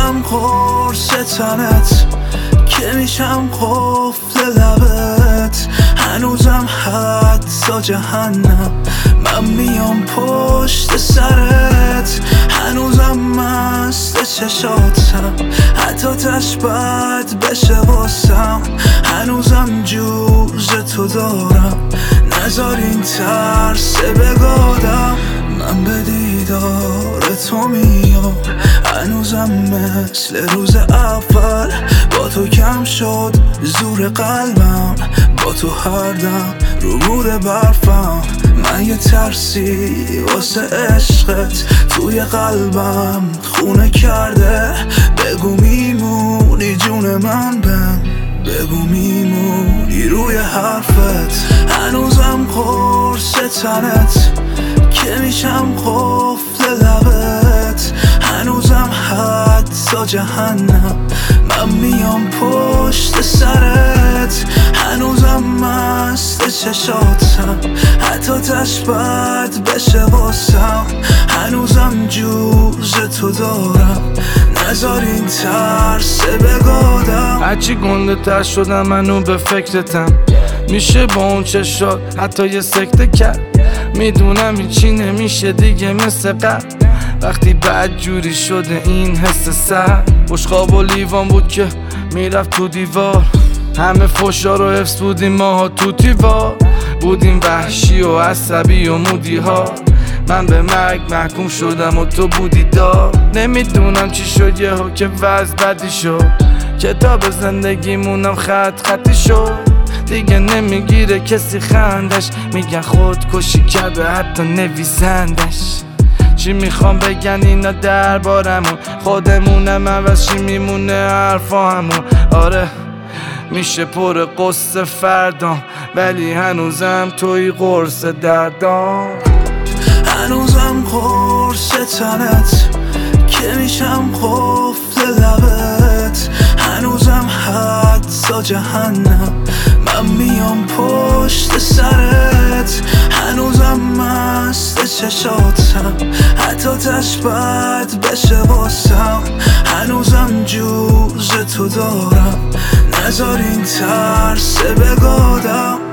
هنوزم قرص تنت که میشم قفل لبت، هنوزم حتی جهنم من میام پشت سرت، هنوزم مست چشاتم حتی تشبت بشه واسم، هنوزم جوز تو دارم نذار این ترس بگادم، من به دیدار تو میام هنوزم مثل روز اول، با تو کم شد زور قلبم، با تو هر دم رو مور برفم، من یه ترسی واسه عشقت توی قلبم خونه کرده، بگو میمونی جون من بم، بگو میمونی روی حرفت، هنوزم قرص تنت که میشم قفل لبت، هنوزم حتی جهنم من میام پشت سرت، هنوزم مست چشاتم حتی تشبت بشه واسم، هنوزم جوز تو دارم نذار این ترس بگادم. هرچی گنده تر شدم منو به فکرتم، میشه با اون چشات حتی یه سکته کرد، میدونم هیچی نمیشه دیگه مثل قبل، وقتی بد جوری شده این حس سر، بشقاب و لیوان بود که میرفت تو دیوار، همه فشا رو حفظ بودیم ماها تو دیوار، بودیم وحشی و عصبی و مودی ها، من به مرگ محکوم شدم و تو بودی دار، نمیدونم چی شد یهو که وضع بدی شد، کتاب زندگیمونم خطی شد، دیگه نمیگیره کسی خندش، میگن خودکشی کرده حتی نویسندش، چی میخوام بگن اینا دربارمون، خودمونم عوض چی میمونه حرفا همون، آره میشه پر قصه فردام ولی هنوزم توی قرص دردام، هنوزم قرص تنت که میشم قفل لبت، هنوزم حتی جهنم من میام پشت سرت، هنوزم مست چشاتم حتی تشبت بشه واسم، هنوزم جوز تو دارم نذار این ترس بگادم.